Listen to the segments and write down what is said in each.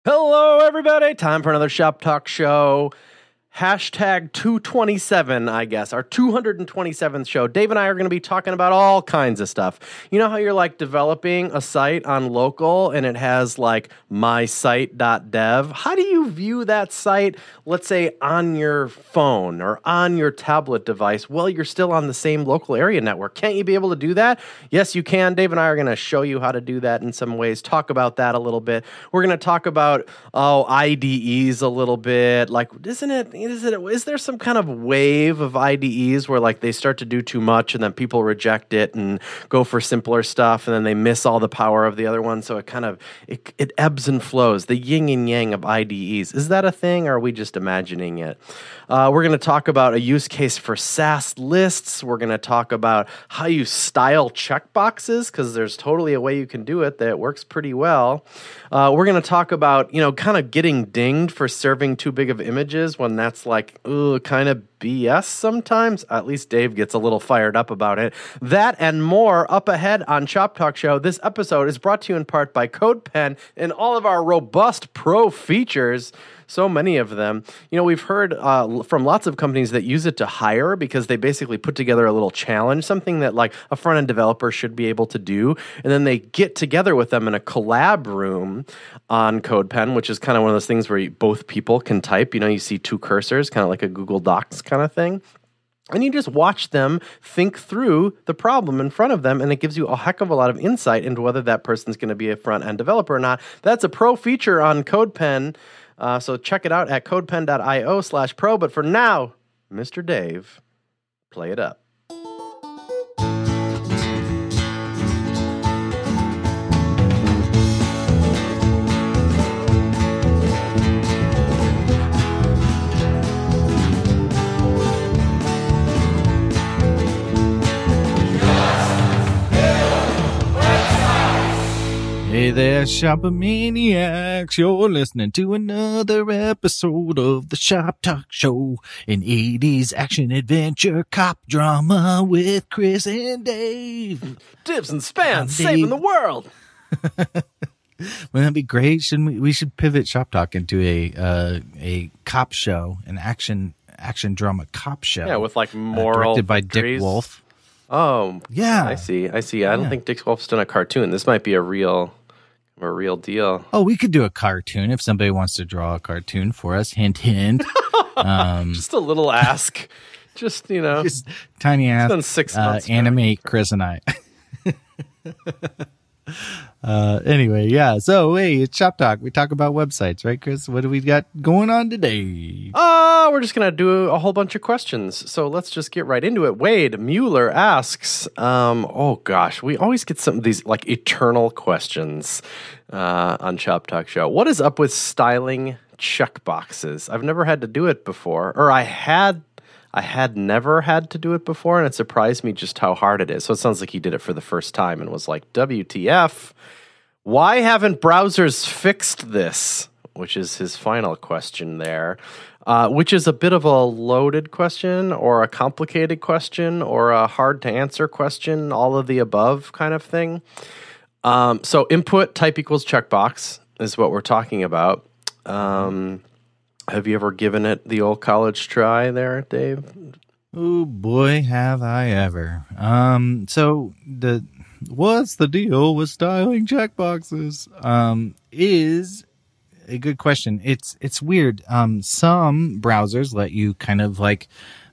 Hello, everybody. Time for another Shop Talk show. Hashtag 227, I guess, our 227th show. Dave and I are going to be talking about all kinds of stuff. You know how you're like developing a site on local and it has like mysite.dev? How do you view that site, let's say on your phone or on your tablet device while you're still on the same local area network? Can't you be able to do that? Yes, you can. Dave and I are going to show you how to do that in some ways, talk about that a little bit. We're going to talk about, IDEs a little bit. Like, is there some kind of wave of IDEs where like they start to do too much and then people reject it and go for simpler stuff and then they miss all the power of the other one? So it ebbs and flows, the yin and yang of IDEs. Is that a thing or are we just imagining it? We're going to talk about a use case for SaaS lists. We're going to talk about how you style checkboxes because there's totally a way you can do it that works pretty well. We're going to talk about, kind of getting dinged for serving too big of images when that's like, kind of BS sometimes. At least Dave gets a little fired up about it. That and more up ahead on Shop Talk Show. This episode is brought to you in part by CodePen and all of our robust pro features. So many of them. We've heard from lots of companies that use it to hire because they basically put together a little challenge, something that like a front-end developer should be able to do. And then they get together with them in a collab room on CodePen, which is kind of one of those things where both people can type. You see two cursors, kind of like a Google Docs kind of thing. And you just watch them think through the problem in front of them, and it gives you a heck of a lot of insight into whether that person's going to be a front-end developer or not. That's a pro feature on CodePen. So check it out at codepen.io/pro. But for now, Mr. Dave, play it up. Hey there, Shopomaniacs. You're listening to another episode of the Shop Talk Show, an 80s action-adventure cop drama with Chris and Dave. Dibs and Spans, saving the world. Wouldn't that be great? Shouldn't we? We should pivot Shop Talk into a cop show, an action drama cop show. Yeah, with like moral directed by victories. Dick Wolf. Oh, yeah. I see. I don't think Dick Wolf's done a cartoon. This might be a real deal. Oh, we could do a cartoon if somebody wants to draw a cartoon for us. Hint, hint. Just a little ask. Just, Just tiny ass. It's been 6 months. Animate Chris and I. Anyway, yeah. So, hey, it's Shop Talk. We talk about websites, right, Chris? What do we got going on today? We're just going to do a whole bunch of questions. So let's just get right into it. Wade Mueller asks, oh gosh, we always get some of these like eternal questions on Shop Talk Show. What is up with styling checkboxes? I've never had to do it before, or I had never had to do it before, and it surprised me just how hard it is. So it sounds like he did it for the first time and was like, WTF, why haven't browsers fixed this? Which is his final question there, which is a bit of a loaded question or a complicated question or a hard-to-answer question, all of the above kind of thing. So input type equals checkbox is what we're talking about. Have you ever given it the old college try there, Dave? Oh boy, have I ever. So what's the deal with styling checkboxes? Is a good question. It's weird. Some browsers let you kind of like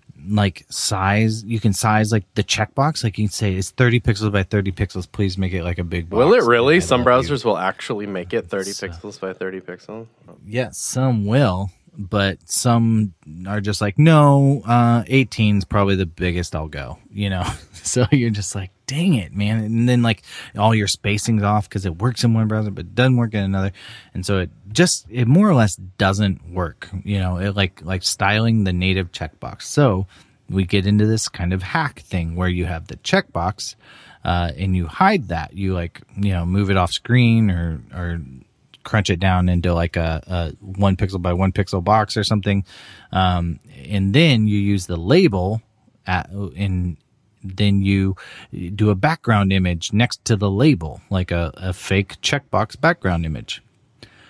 size. You can size like the checkbox. Like you can say it's 30 pixels by 30 pixels. Please make it like a big box. Will it really? Some browsers will actually make it 30 pixels by 30 pixels. Yes, some will. But some are just like, no, 18 is probably the biggest I'll go, So you're just like, dang it, man. And then like all your spacing's off because it works in one browser, but it doesn't work in another. And so it more or less doesn't work, it like styling the native checkbox. So we get into this kind of hack thing where you have the checkbox, and you hide that. You move it off screen or crunch it down into like a 1 pixel by 1 pixel box or something. And then you use the label and then you do a background image next to the label, like a fake checkbox background image.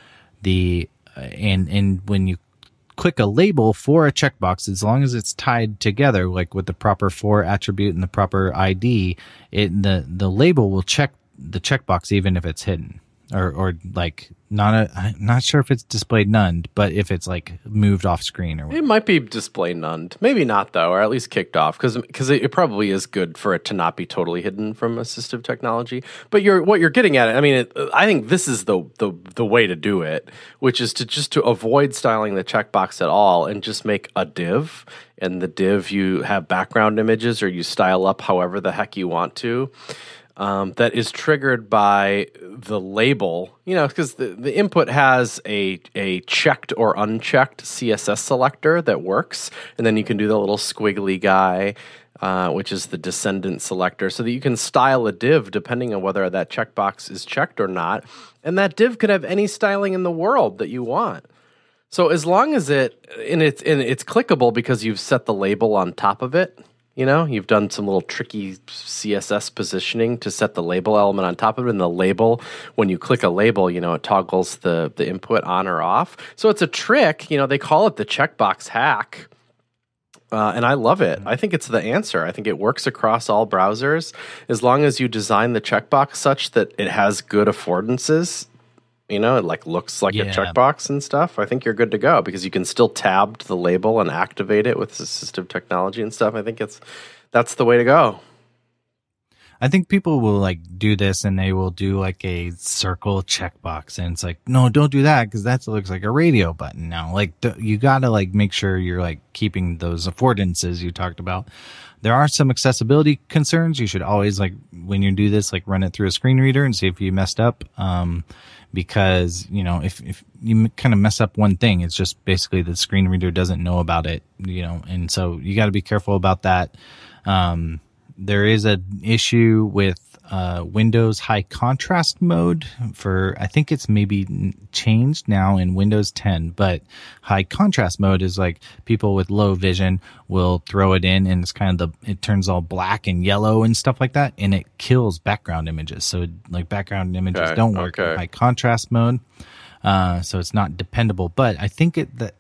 and when you click a label for a checkbox, as long as it's tied together, like with the proper for attribute and the proper ID, the label will check the checkbox even if it's hidden, or like I'm not sure if it's displayed none, but if it's like moved off screen or whatever. It might be displayed none, maybe not though, or at least kicked off, because it probably is good for it to not be totally hidden from assistive technology. But what you're getting at, I mean, I think this is the way to do it, which is to avoid styling the checkbox at all and just make a div. And the div, you have background images, or you style up however the heck you want to. That is triggered by the label, because the input has a checked or unchecked CSS selector that works, and then you can do the little squiggly guy, which is the descendant selector, so that you can style a div depending on whether that checkbox is checked or not, and that div could have any styling in the world that you want. So as long as it's clickable because you've set the label on top of it. You've done some little tricky CSS positioning to set the label element on top of it. And the label, when you click a label, it toggles the input on or off. So it's a trick. They call it the checkbox hack. And I love it. I think it's the answer. I think it works across all browsers. As long as you design the checkbox such that it has good affordances, it like looks like a checkbox and stuff, I think you're good to go, because you can still tab to the label and activate it with assistive technology and stuff. I think that's the way to go. I think people will like do this and they will do like a circle checkbox, and it's like, no, don't do that, because that looks like a radio button now. Like you got to like make sure you're like keeping those affordances you talked about. There are some accessibility concerns. You should always, like, when you do this, like run it through a screen reader and see if you messed up. Because, if you kind of mess up one thing, it's just basically the screen reader doesn't know about it, and so you got to be careful about that. There is an issue with Windows high contrast mode I think it's maybe changed now in Windows 10, but high contrast mode is like people with low vision will throw it in, and it's kind of it turns all black and yellow and stuff like that, and it kills background images. So like background images don't work in high contrast mode. So it's not dependable, but I think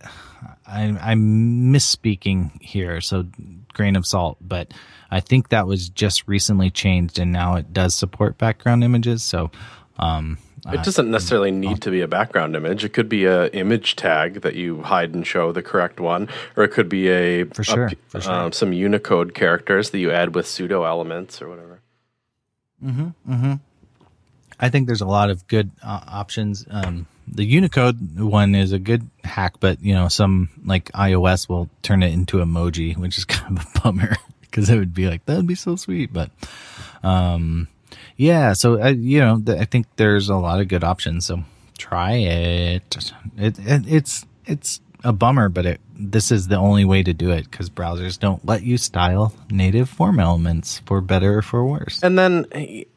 I'm misspeaking here, so grain of salt, but I think that was just recently changed, and now it does support background images. So it doesn't necessarily need to be a background image. It could be a image tag that you hide and show the correct one, or it could be some Unicode characters that you add with pseudo elements or whatever. I think there's a lot of good options. The Unicode one is a good hack, but some like iOS will turn it into emoji, which is kind of a bummer, because it would be like, that would be so sweet. But so I think there's a lot of good options. So try it. It's a bummer, but this is the only way to do it, because browsers don't let you style native form elements, for better or for worse. And then,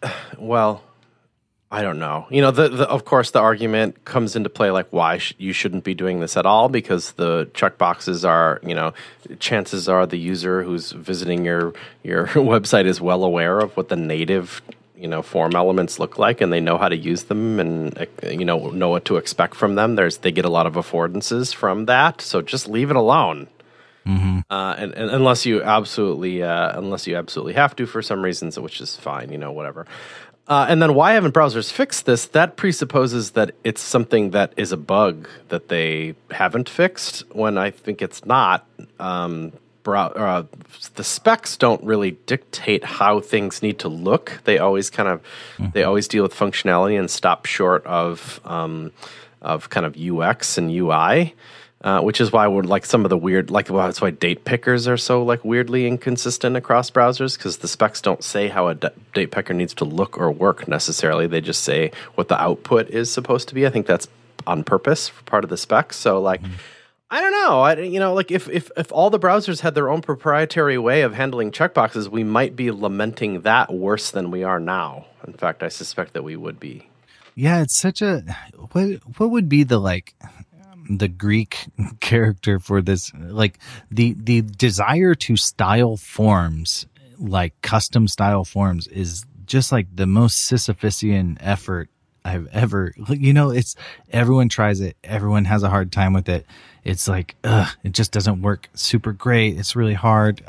I don't know. Of course, the argument comes into play, like why you shouldn't be doing this at all, because the checkboxes are, chances are the user who's visiting your website is well aware of what the native, form elements look like, and they know how to use them, and know what to expect from them. They get a lot of affordances from that, so just leave it alone. And unless you absolutely have to for some reasons, which is fine, whatever. And then why haven't browsers fixed this? That presupposes that it's something that is a bug that they haven't fixed, when I think it's not. The specs don't really dictate how things need to look. They always they always deal with functionality and stop short of kind of UX and UI. Which is why we're like some of the weird, that's why date pickers are so like weirdly inconsistent across browsers, because the specs don't say how a date picker needs to look or work necessarily. They just say what the output is supposed to be. I think that's on purpose for part of the specs. So I don't know. If all the browsers had their own proprietary way of handling checkboxes, we might be lamenting that worse than we are now. In fact, I suspect that we would be. Yeah, it's such a what would be the Greek character for this, like the desire to style forms, like custom style forms, is just like the most Sisyphusian effort I've ever, it's everyone tries it. Everyone has a hard time with it. It's like, it just doesn't work super great. It's really hard.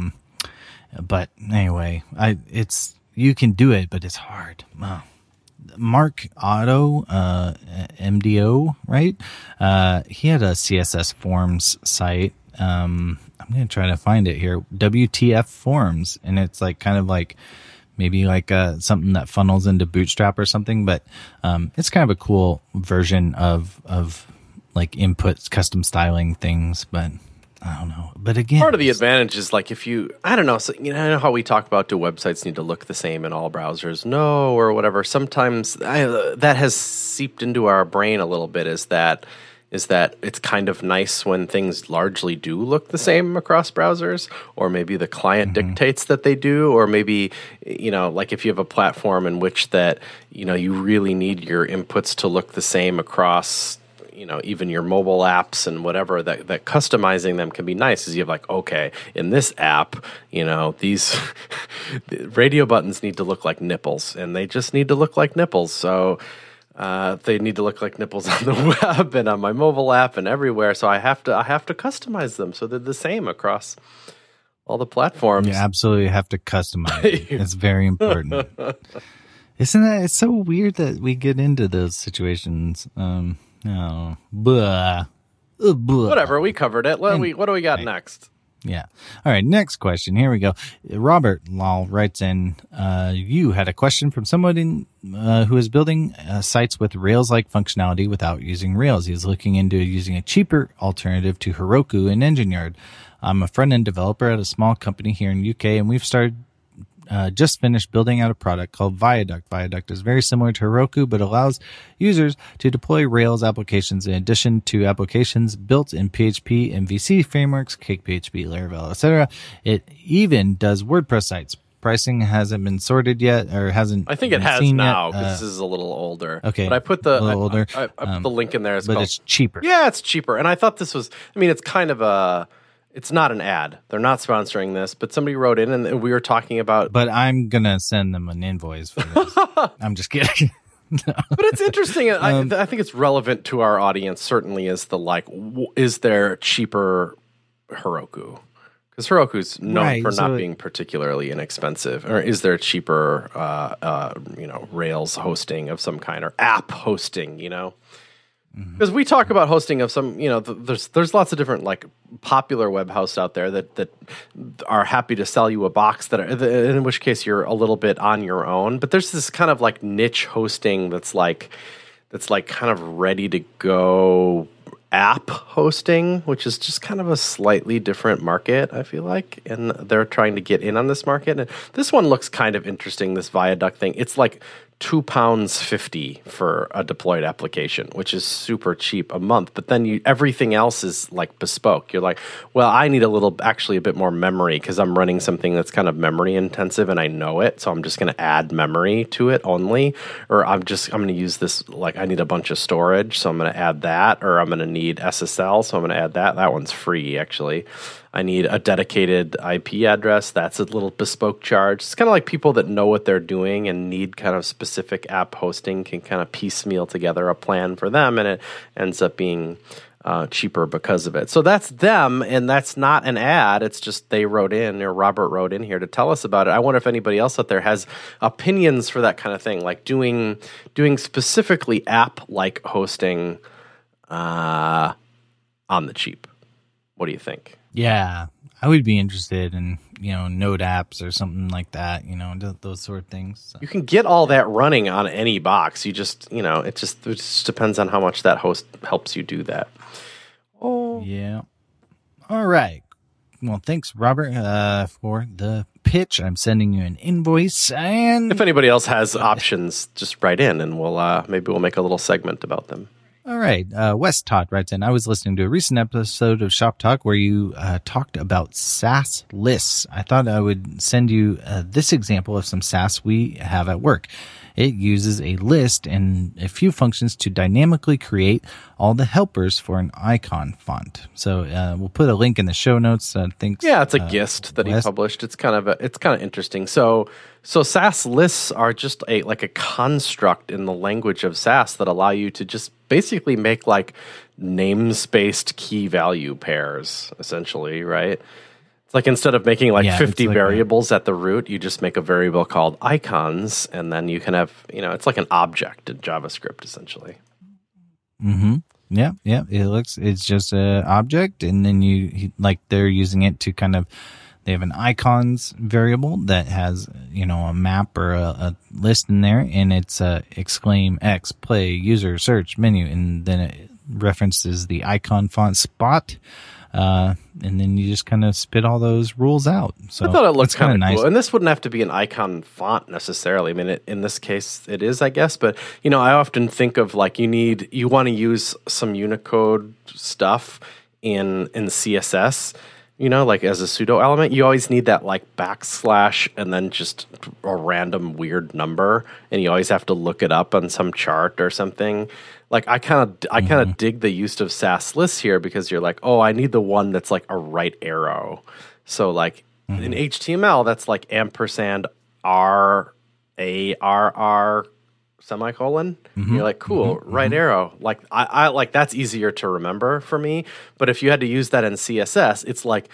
But anyway, you can do it, but it's hard. Mark Otto, MDO, right? He had a CSS forms site. I'm going to try to find it here. WTF forms. And it's like kind of like maybe like something that funnels into Bootstrap or something, but it's kind of a cool version of like inputs, custom styling things, but I don't know. But again, part of the advantage is like I don't know. So, I know how we talk about do websites need to look the same in all browsers? No, or whatever. Sometimes that has seeped into our brain a little bit. Is that it's kind of nice when things largely do look the same across browsers, or maybe the client dictates that they do, or maybe, like if you have a platform in which that, you really need your inputs to look the same across, even your mobile apps and whatever, that customizing them can be nice. Is you have like, okay, in this app, these radio buttons need to look like nipples, and they just need to look like nipples. So they need to look like nipples on the web and on my mobile app and everywhere. So I have to customize them so they're the same across all the platforms. You absolutely have to customize it. It's very important. Isn't that? It's so weird that we get into those situations. No, blah. Whatever, we covered it. What do we got next? Yeah. All right, next question. Here we go. Robert Lal writes in, you had a question from someone who is building sites with Rails-like functionality without using Rails. He's looking into using a cheaper alternative to Heroku and Engine Yard. I'm a front-end developer at a small company here in UK, and we've just finished building out a product called Viaduct. Viaduct is very similar to Heroku, but allows users to deploy Rails applications in addition to applications built in PHP and MVC frameworks, CakePHP, Laravel, etc. It even does WordPress sites. Pricing hasn't been sorted yet, or hasn't. I think it has now because this is a little older. Okay, but I put the I put the link in there. But it's cheaper. Yeah, it's cheaper, and I thought this was. I mean, it's kind of a. It's not an ad. They're not sponsoring this, but somebody wrote in and we were talking about... But I'm going to send them an invoice for this. I'm just kidding. No. But it's interesting. I think it's relevant to our audience, certainly, is is there cheaper Heroku? Because Heroku's known for not being particularly inexpensive. Or is there cheaper, Rails hosting of some kind, or app hosting, Because we talk about hosting of some, there's lots of different like popular web hosts out there that are happy to sell you a box in which case you're a little bit on your own. But there's this kind of like niche hosting that's like kind of ready to go app hosting, which is just kind of a slightly different market, I feel like, and they're trying to get in on this market. And this one looks kind of interesting. This Viaduct thing, it's like £2.50 for a deployed application, which is super cheap a month. But then everything else is like bespoke. You're like, well, I need a bit more memory because I'm running something that's kind of memory intensive and I know it. So I'm just going to add memory to it only. Or I'm going to use this, like I need a bunch of storage. So I'm going to add that. Or I'm going to need SSL. So I'm going to add that. That one's free, actually. I need a dedicated IP address. That's a little bespoke charge. It's kind of like people that know what they're doing and need kind of specific app hosting can kind of piecemeal together a plan for them, and it ends up being cheaper because of it. So that's them, and that's not an ad. It's just Robert wrote in here to tell us about it. I wonder if anybody else out there has opinions for that kind of thing, like doing specifically app-like hosting on the cheap. What do you think? Yeah, I would be interested in, Node apps or something like that, those sort of things. So. You can get all that running on any box. You just, it just depends on how much that host helps you do that. Oh. Yeah. All right. Well, thanks, Robert, for the pitch. I'm sending you an invoice. And if anybody else has options, just write in and maybe we'll make a little segment about them. All right. Wes Todd writes in, I was listening to a recent episode of Shop Talk where you talked about SaaS lists. I thought I would send you this example of some SaaS we have at work. it uses a list and a few functions to dynamically create all the helpers for an icon font. So we'll put a link in the show notes. Thanks. Yeah, it's a gist that he published. It's kind of interesting. So Sass lists are just a construct in the language of Sass that allow you to just basically make like namespaced key value pairs, essentially, right? It's like instead of making 50 variables at the root, you just make a variable called icons, and then you can have, it's like an object in JavaScript, essentially. Mm-hmm. Yeah. It's just an object, and then they're using it to they have an icons variable that has, a map or a list in there, and it's exclaim X, play, user, search, menu, and then it references the icon font spot. And then you just kind of spit all those rules out. So I thought it looked kind of nice. Cool. And this wouldn't have to be an icon font necessarily. I mean, in this case, it is, I guess. But, I often think of you want to use some Unicode stuff in CSS, as a pseudo element. You always need that backslash and then just a random weird number. And you always have to look it up on some chart or something. I kind of dig the use of Sass lists here because you're like, oh, I need the one that's like a right arrow. So in HTML, that's like ampersand RARR semicolon. You're like, cool, right arrow. I like that's easier to remember for me. But if you had to use that in CSS, it's like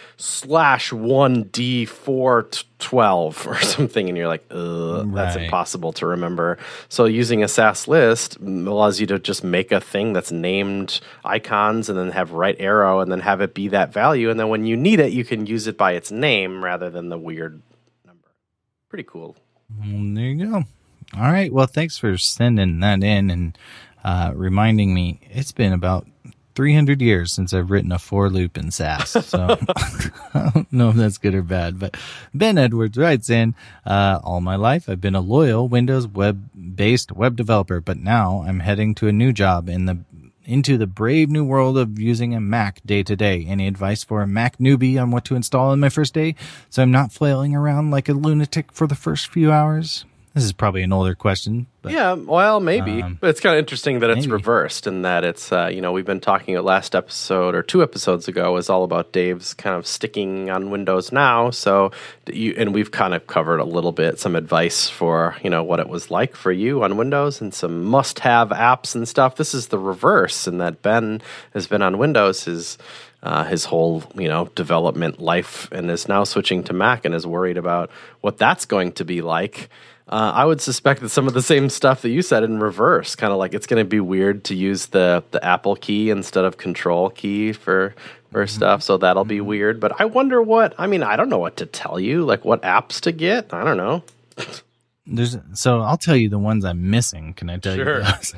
/1D412 or something, and you're like, that's impossible to remember. So using a Sass list allows you to just make a thing that's named icons and then have right arrow and then have it be that value. And then when you need it, you can use it by its name rather than the weird number. Pretty cool. There you go. All right. Well, thanks for sending that in and reminding me. It's been about 300 years since I've written a for loop in Sass. So I don't know if that's good or bad. But Ben Edwards writes in, all my life I've been a loyal Windows web-based web developer, but now I'm heading to a new job into the brave new world of using a Mac day to day. Any advice for a Mac newbie on what to install on my first day so I'm not flailing around like a lunatic for the first few hours? This is probably an older question. But, yeah, well, maybe. But it's kind of interesting that it's reversed and that it's, we've been talking last episode or 2 episodes ago was all about Dave's kind of sticking on Windows now. So, and we've kind of covered a little bit some advice for, what it was like for you on Windows and some must-have apps and stuff. This is the reverse in that Ben has been on Windows his whole, development life and is now switching to Mac and is worried about what that's going to be like. I would suspect that some of the same stuff that you said in reverse, kind of like it's going to be weird to use the Apple key instead of Control key for stuff. So that'll be weird. But I wonder I don't know what to tell you, like what apps to get. I don't know. So I'll tell you the ones I'm missing. Can I tell you those?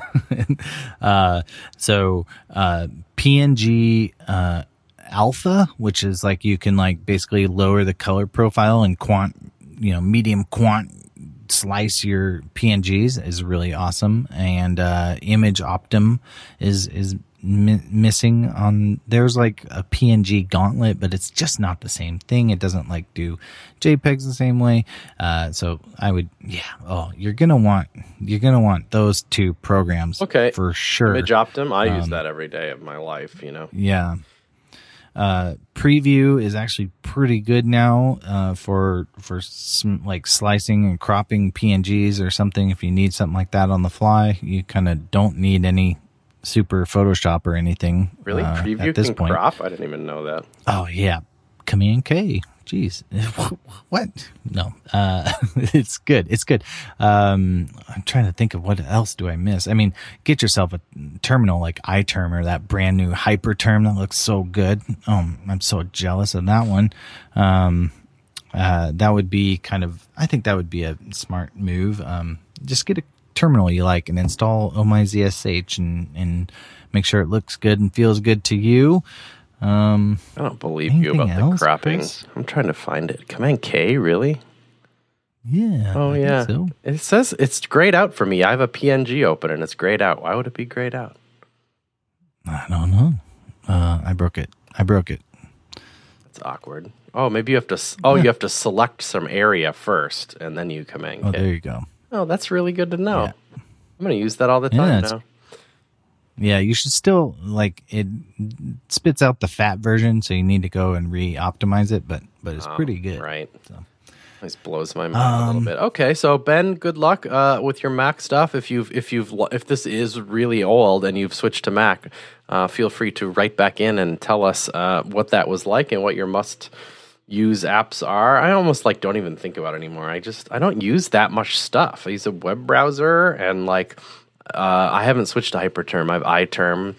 PNG Alpha, which is like you can basically lower the color profile and medium quant slice your PNGs is really awesome. And Image Optim is missing on. There's like a PNG gauntlet, but it's just not the same thing. It doesn't do JPEGs the same way. So I would, you're gonna want those 2 programs, for sure. Image Optim, I use that every day of my life. Yeah. Preview is actually pretty good now for some slicing and cropping PNGs or something. If you need something like that on the fly, you kind of don't need any super Photoshop or anything. Really? Preview at this point. Crop? I didn't even know that. Oh yeah, Command K. Jeez, what? No, it's good. It's good. I'm trying to think of what else do I miss. I mean, get yourself a terminal like iTerm or that brand new Hyperterm that looks so good. I'm so jealous of that one. That would be I think that would be a smart move. Just get a terminal you like and install OMyZSH and make sure it looks good and feels good to you. I don't believe you about the cropping. Chris? I'm trying to find it. Command K, really? Yeah. Oh, yeah. So. It says it's grayed out for me. I have a PNG open and it's grayed out. Why would it be grayed out? I don't know. I broke it. That's awkward. Oh, maybe you have to. You have to select some area first and then you Command K. Oh, there you go. Oh, that's really good to know. Yeah. I'm going to use that all the time now. Yeah, you should still, like, it spits out the fat version, so you need to go and re-optimize it, but it's pretty good. Right. So. This blows my mind a little bit. Okay, so Ben, good luck with your Mac stuff. If this is really old and you've switched to Mac, feel free to write back in and tell us what that was like and what your must-use apps are. I almost don't even think about it anymore. I don't use that much stuff. I use a web browser and I haven't switched to Hyperterm. I have iTerm.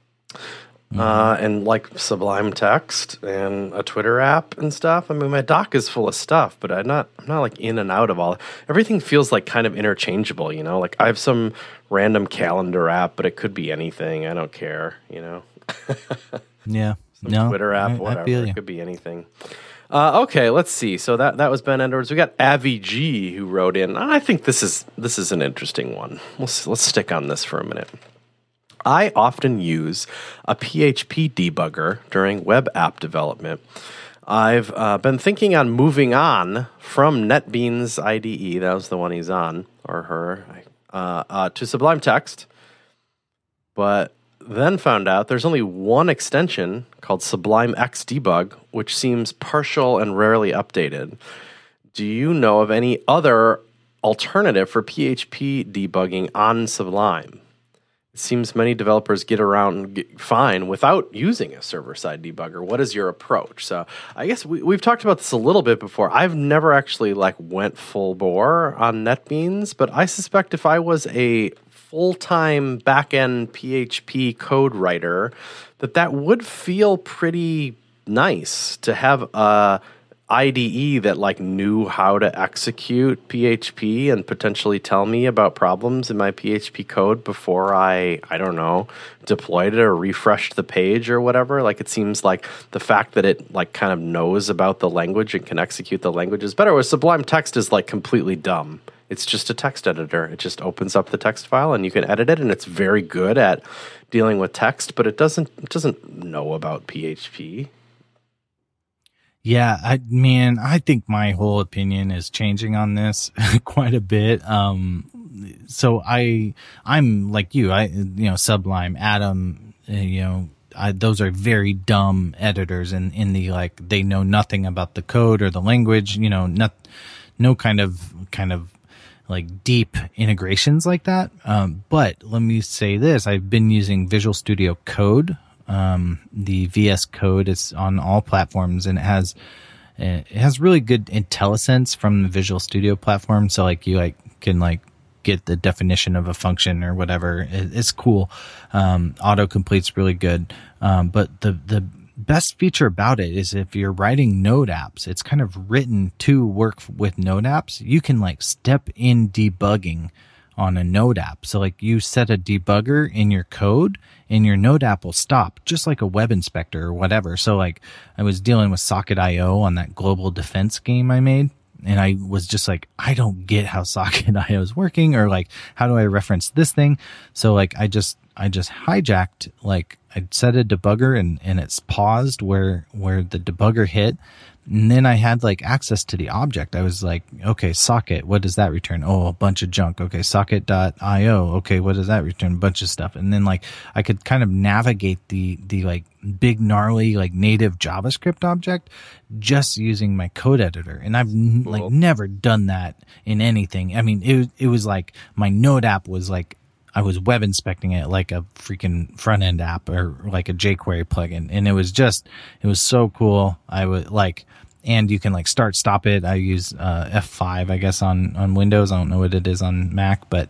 And Sublime Text and a Twitter app and stuff. I mean, my dock is full of stuff, but I'm not in and out of all. Everything feels kind of interchangeable, I have some random calendar app, but it could be anything. I don't care, Yeah. Some Twitter app, whatever. It could be anything. Okay, let's see. So that was Ben Edwards. We got Avi G who wrote in. I think this is an interesting one. Let's stick on this for a minute. I often use a PHP debugger during web app development. I've been thinking on moving on from NetBeans IDE, that was the one he's on, or her, to Sublime Text, but then found out there's only one extension called Sublime X Debug, which seems partial and rarely updated. Do you know of any other alternative for PHP debugging on Sublime? It seems many developers get around fine without using a server-side debugger. What is your approach? So I guess we've talked about this a little bit before. I've never actually went full bore on NetBeans, but I suspect if I was a full-time back-end PHP code writer, that would feel pretty nice to have a IDE that knew how to execute PHP and potentially tell me about problems in my PHP code before I don't know, deployed it or refreshed the page or whatever. It seems like the fact that it kind of knows about the language and can execute the language is better. Whereas Sublime Text is completely dumb. It's just a text editor. It just opens up the text file and you can edit it, and it's very good at dealing with text, but it doesn't know about PHP. Yeah, I think my whole opinion is changing on this quite a bit. So I'm like you, Sublime, Atom, those are very dumb editors in the they know nothing about the code or the language, no kind of deep integrations like that. But let me say this, I've been using Visual Studio Code. The VS Code is on all platforms, and it has really good IntelliSense from the Visual Studio platform. So you can get the definition of a function or whatever. It's cool. Autocomplete's really good. But the best feature about it is if you're writing Node apps, it's kind of written to work with Node apps. You can step in debugging on a Node app. So you set a debugger in your code and your Node app will stop, just like a web inspector or whatever. So I was dealing with Socket.io on that global defense game I made. And I was just I don't get how Socket.io is working, or how do I reference this thing? So I just hijacked, I set a debugger and it's paused where the debugger hit. And then I had access to the object. I was okay, socket, what does that return? Oh, a bunch of junk. Okay, socket.io. Okay, what does that return? A bunch of stuff. And then I could kind of navigate the big gnarly native JavaScript object just using my code editor. And I've never done that in anything. I mean, it was my Node app was I was web inspecting it like a freaking front end app or a jQuery plugin. And it was so cool. I would and you can start, stop it. I use, F5, I guess on Windows. I don't know what it is on Mac, but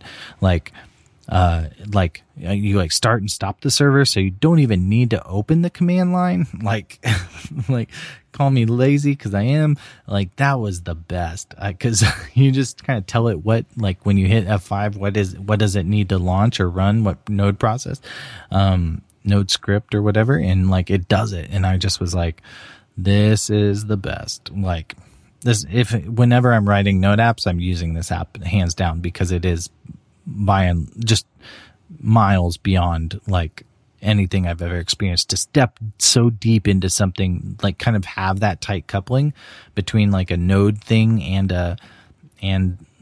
you start and stop the server. So you don't even need to open the command line. Call me lazy, cause I am. That was the best. Cause you just kind of tell it what, when you hit F5, what does it need to launch or run? What node process, node script or whatever. And it does it. And I just was this is the best. Whenever I'm writing Node apps, I'm using this app hands down, because it is just miles beyond anything I've ever experienced. To step so deep into something, kind of have that tight coupling between a node thing and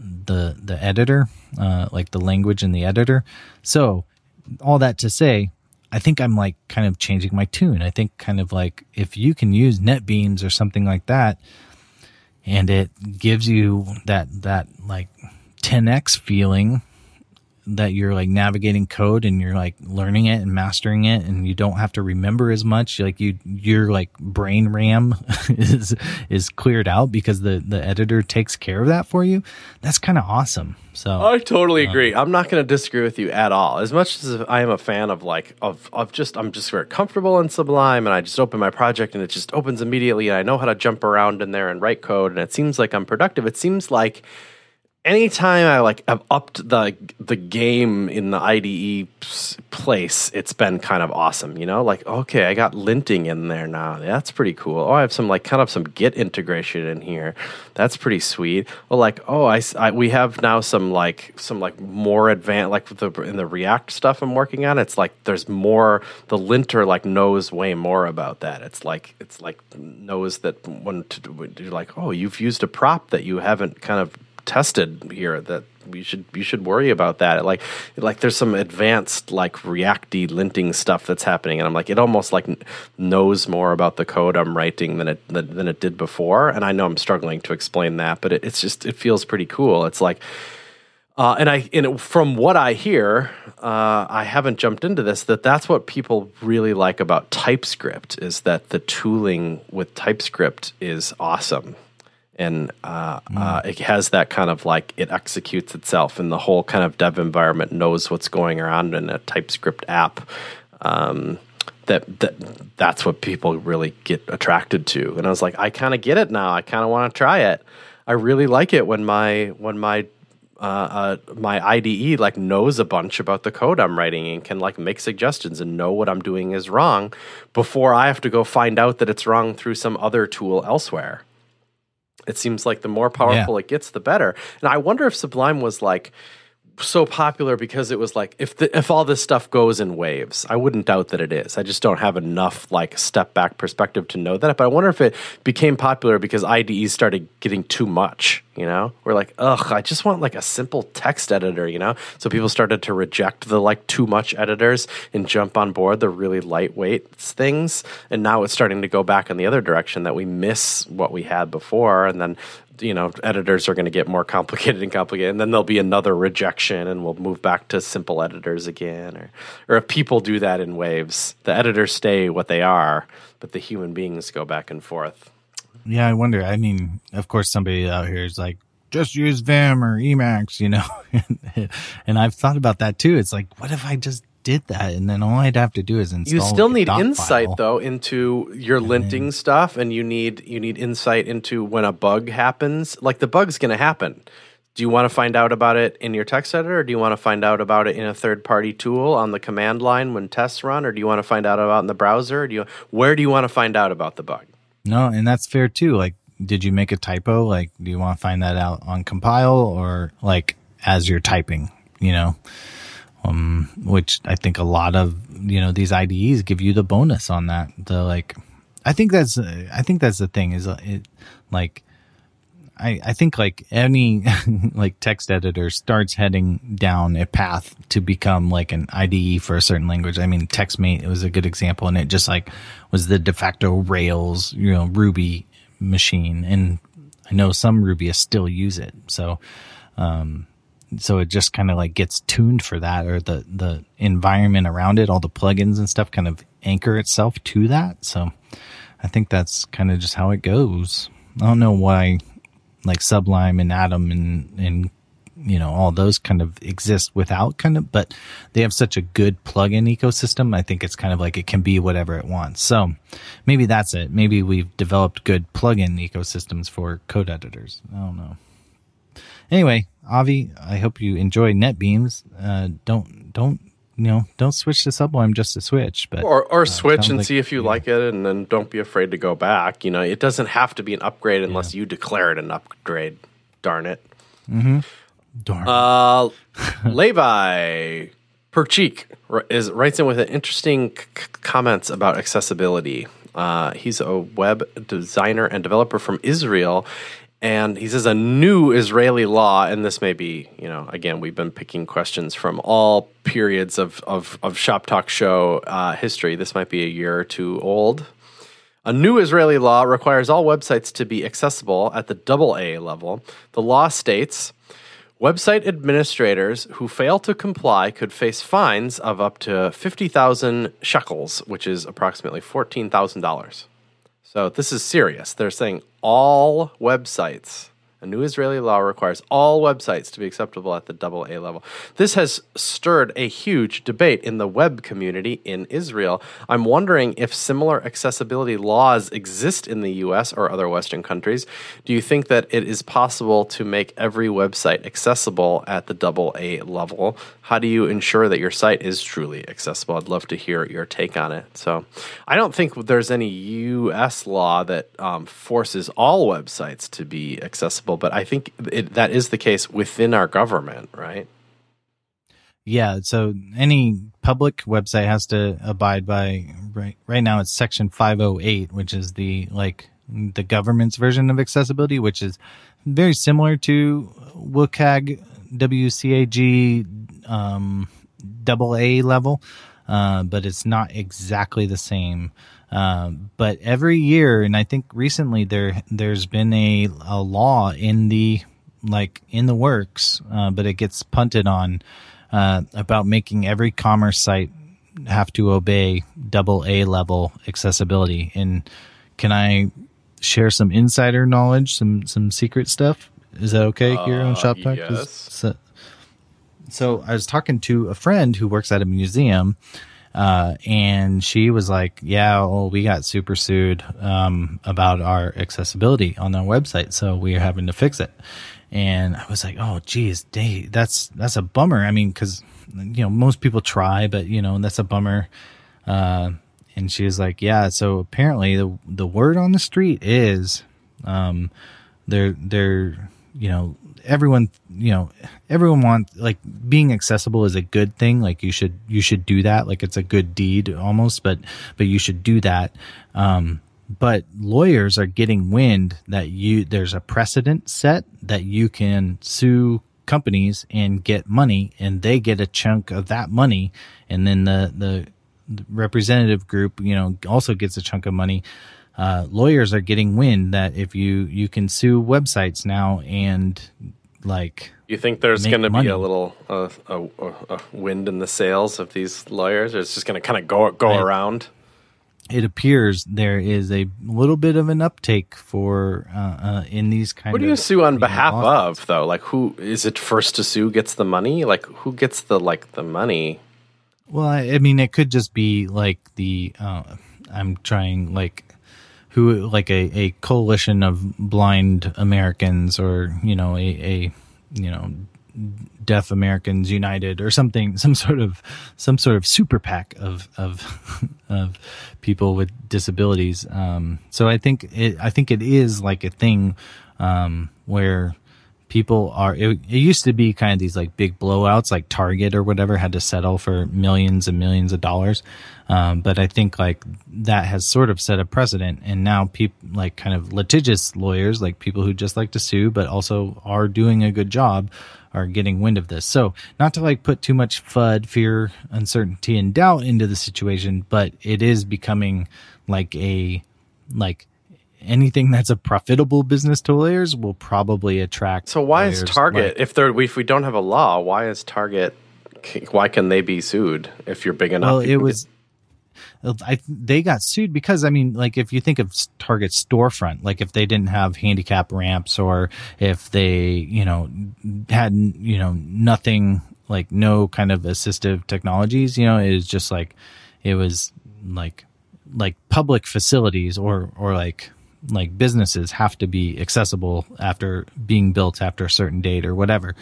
the editor, like the language in the editor. So all that to say, I think I'm like kind of changing my tune. I think kind of like if you can use NetBeans or something like that, and it gives you that like 10x feeling that you're like navigating code and you're like learning it and mastering it, and you don't have to remember as much. Like your like brain RAM is cleared out because the editor takes care of that for you. That's kind of awesome. So I totally agree. I'm not going to disagree with you at all. As much as I am a fan of I'm just very comfortable in Sublime, and I just open my project and it just opens immediately, and I know how to jump around in there and write code, and it seems like I'm productive. It seems like anytime I like have upped the game in the IDE place, it's been kind of awesome, you know? Like, okay, I got linting in there now. That's pretty cool. Oh, I have some like kind of some Git integration in here. That's pretty sweet. Well, like, oh, we have now some more advanced, like in the React stuff I'm working on. It's like there's more. The linter like knows way more about that. It's like knows that when you're like, oh, you've used a prop that you haven't kind of tested here, that you should worry about that. Like there's some advanced like Reacty linting stuff that's happening, and I'm like, it almost like knows more about the code I'm writing than it did before. And I know I'm struggling to explain that, but it feels pretty cool. It's like from what I hear, I haven't jumped into this, that's what people really like about TypeScript, is that the tooling with TypeScript is awesome. And it has that kind of like, it executes itself, and the whole kind of dev environment knows what's going around in a TypeScript app. That's what people really get attracted to. And I was like, I kind of get it now. I kind of want to try it. I really like it when my IDE like knows a bunch about the code I'm writing and can like make suggestions and know what I'm doing is wrong before I have to go find out that it's wrong through some other tool elsewhere. It seems like the more powerful it gets, the better. And I wonder if Sublime was like so popular because it was like, if all this stuff goes in waves. I wouldn't doubt that it is. I just don't have enough like step back perspective to know that. But I wonder if it became popular because IDEs started getting too much, you know? We're like, ugh, I just want like a simple text editor, you know? So people started to reject the like too much editors and jump on board the really lightweight things. And now it's starting to go back in the other direction, that we miss what we had before. And then, you know, editors are going to get more complicated, and then there'll be another rejection, and we'll move back to simple editors again. Or if people do that in waves, the editors stay what they are, but the human beings go back and forth. Yeah, I wonder. I mean, of course, somebody out here is like, just use Vim or Emacs, you know? And I've thought about that too. It's like, what if I just did that, and then all I'd have to do is install. You still need insight file. Though into your linting stuff, and you need insight into when a bug happens. Like the bug's going to happen. Do you want to find out about it in your text editor, or do you want to find out about it in a third-party tool on the command line when tests run, or do you want to find out about it in the browser? Where do you want to find out about the bug? No, and that's fair too. Like, did you make a typo? Like, do you want to find that out on compile, or like as you're typing? You know. Which I think a lot of, you know, these IDEs give you the bonus on that. I think that's the thing is I think like any like text editor starts heading down a path to become like an IDE for a certain language. I mean, TextMate was a good example, and it just like was the de facto Rails, you know, Ruby machine. And I know some Rubyists still use it. So it just kind of like gets tuned for that, or the environment around it, all the plugins and stuff kind of anchor itself to that. So I think that's kind of just how it goes. I don't know why like Sublime and Atom and you know, all those kind of exist without but they have such a good plugin ecosystem. I think it's kind of like it can be whatever it wants. So maybe that's it. Maybe we've developed good plugin ecosystems for code editors. I don't know. Anyway, Avi, I hope you enjoy NetBeans. Don't switch to Sublime just to switch, but or switch and see if you like it, and then don't be afraid to go back. You know, it doesn't have to be an upgrade unless you declare it an upgrade. Darn it. Mm-hmm. Darn. Levi Perchik writes in with an interesting comments about accessibility. He's a web designer and developer from Israel. And he says a new Israeli law, and this may be, again, we've been picking questions from all periods of Shop Talk Show history. This might be a year or two old. A new Israeli law requires all websites to be accessible at the AA level. The law states website administrators who fail to comply could face fines of up to 50,000 shekels, which is approximately $14,000. So this is serious. They're saying all websites. A new Israeli law requires all websites to be acceptable at the AA level. This has stirred a huge debate in the web community in Israel. I'm wondering if similar accessibility laws exist in the US or other Western countries. Do you think that it is possible to make every website accessible at the AA level? How do you ensure that your site is truly accessible? I'd love to hear your take on it. So I don't think there's any US law that forces all websites to be accessible, but I think that is the case within our government, right? Yeah, so any public website has to abide by, right now it's Section 508, which is the government's version of accessibility, which is very similar to WCAG, WCAG AA level, but it's not exactly the same. But every year, and I think recently there's been a law in the works, but it gets punted on, about making every commerce site have to obey AA level accessibility. And can I share some insider knowledge, some secret stuff? Is that okay here on Shop Talk? Yes. So I was talking to a friend who works at a museum, and she was like, yeah, well, we got super sued about our accessibility on our website, so we are having to fix it. And I was like, oh, geez, that's a bummer. I mean, because, most people try, but, that's a bummer. And she was like, yeah, so apparently the word on the street is everyone wants, being accessible is a good thing. Like you should do that. Like it's a good deed almost, but you should do that. But lawyers are getting wind that there's a precedent set that you can sue companies and get money, and they get a chunk of that money. And then the representative group, also gets a chunk of money. Lawyers are getting wind that if you can sue websites now and you think there's going to be a little a wind in the sails of these lawyers, or it's just going to kind of go around? It appears there is a little bit of an uptake for in these kind of. Who do you sue on behalf of, though? Like, who is it? First to sue gets the money. Like, who gets the money? Well, I mean, it could just be I'm trying who a coalition of blind Americans, or a Deaf Americans United or something, some sort of super PAC of people with disabilities. So I think it is like a thing where people are. It used to be kind of these big blowouts, like Target or whatever had to settle for millions and millions of dollars. But I think that has sort of set a precedent, and now people kind of litigious lawyers, like people who just like to sue but also are doing a good job, are getting wind of this. So not to put too much FUD, fear, uncertainty, and doubt into the situation, but it is becoming anything that's a profitable business to lawyers will probably attract. So why is Target, if we don't have a law, why is Target? Why can they be sued if you're big enough? Well, they got sued because, if you think of Target's storefront, if they didn't have handicap ramps, or if they, had, nothing, no kind of assistive technologies, it was just it was public facilities or businesses have to be accessible after being built after a certain date or whatever.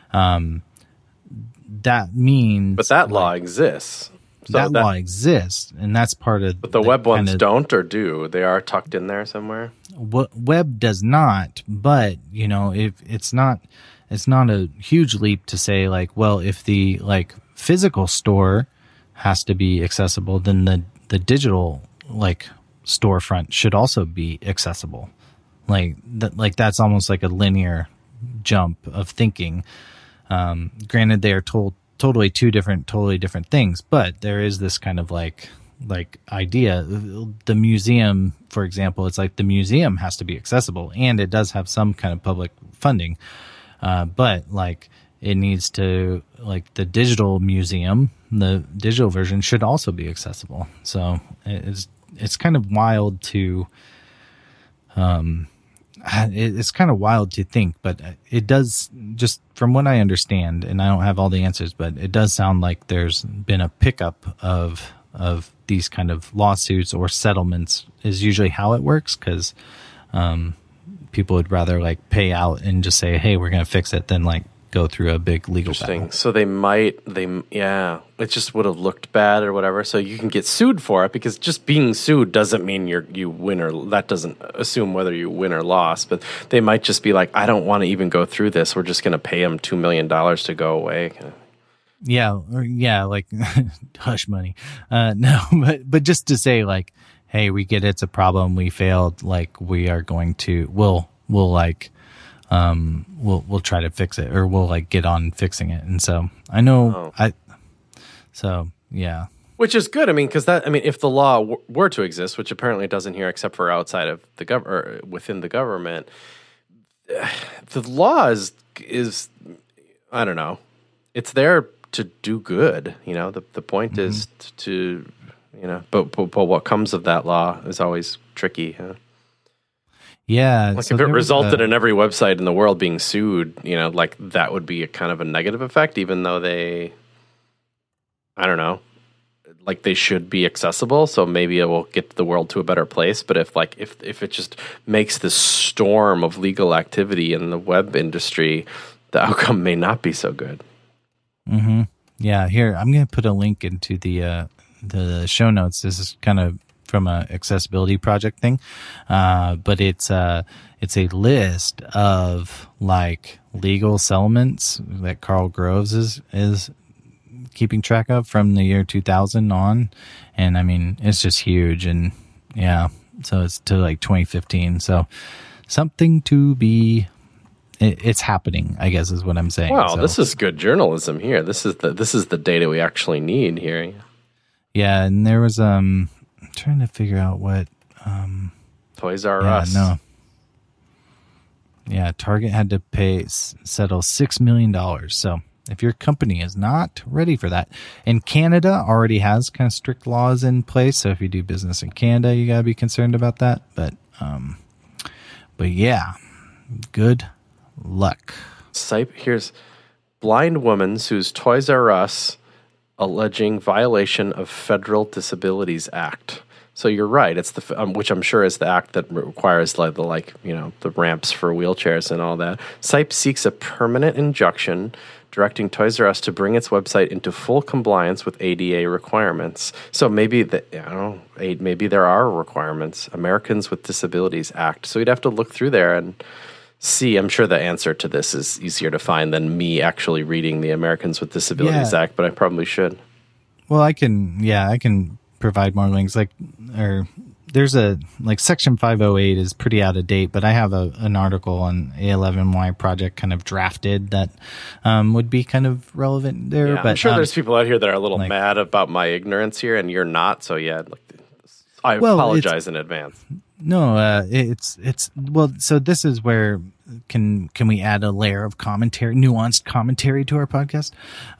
That means. But that law exists. So that law exists, and that's part of. But the web ones don't, or do they? Are tucked in there somewhere? Web does not, but if it's not a huge leap to say if the physical store has to be accessible, then the digital storefront should also be accessible. like that's almost like a linear jump of thinking. Granted, they are totally totally different things, but there is this kind of like idea. The museum, for example, it's like the museum has to be accessible, and it does have some kind of public funding, but like it needs to, like the digital museum, the digital version should also be accessible. So it's kind of wild to it's kind of wild to think, but it does, just from what I understand, and I don't have all the answers, but it does sound like there's been a pickup of these kind of lawsuits or settlements is usually how it works, because people would rather like pay out and just say, hey, we're going to fix it, than like go through a big legal battle. So it just would have looked bad or whatever. So you can get sued for it, because just being sued doesn't mean you win, or that doesn't assume whether you win or lost. But they might just be like, I don't want to even go through this. We're just going to pay them $2 million to go away. Yeah, like hush money. No, but just to say like, hey, we get it's a problem, we failed, like we are going to, we'll try to fix it, or we'll like get on fixing it. And so I know yeah. Which is good. I mean, because if the law were to exist, which apparently it doesn't here, except for outside of the or within the government, the law is I don't know, it's there to do good. You know, the point is to, you know, but what comes of that law is always tricky. Huh? Yeah. Like if it resulted in every website in the world being sued, you know, like that would be a kind of a negative effect, even though they, I don't know, like they should be accessible. So maybe it will get the world to a better place. But if it just makes this storm of legal activity in the web industry, the outcome may not be so good. Mm-hmm. Yeah. Here, I'm going to put a link into the show notes. This is kind of from a accessibility project thing. But it's a list of like legal settlements that Carl Groves is keeping track of from the year 2000 on. And I mean, it's just huge. And yeah, so it's to like 2015. So something to be, it's happening, I guess is what I'm saying. Wow, so, this is good journalism here. This is the data we actually need here. Yeah. And there was, I'm trying to figure out what, Toys R Us. No. Yeah, Target had to settle $6 million. So if your company is not ready for that, and Canada already has kind of strict laws in place, so if you do business in Canada, you gotta be concerned about that. But yeah, good luck. Here's blind woman sues Toys R Us alleging violation of Federal Disabilities Act. So you're right. It's the which I'm sure is the act that requires the ramps for wheelchairs and all that. SIPE seeks a permanent injunction directing Toys R Us to bring its website into full compliance with ADA requirements. So maybe maybe there are requirements. Americans with Disabilities Act. So you'd have to look through there and see. I'm sure the answer to this is easier to find than me actually reading the Americans with Disabilities Act, but I probably should. Well, I can provide more links. There's Section 508 is pretty out of date, but I have an article on A11Y project kind of drafted that would be kind of relevant there. Yeah, but I'm sure there's people out here that are a little mad about my ignorance here, and you're not. So yeah, I apologize in advance. No, so this is where can we add a layer of commentary, nuanced commentary to our podcast?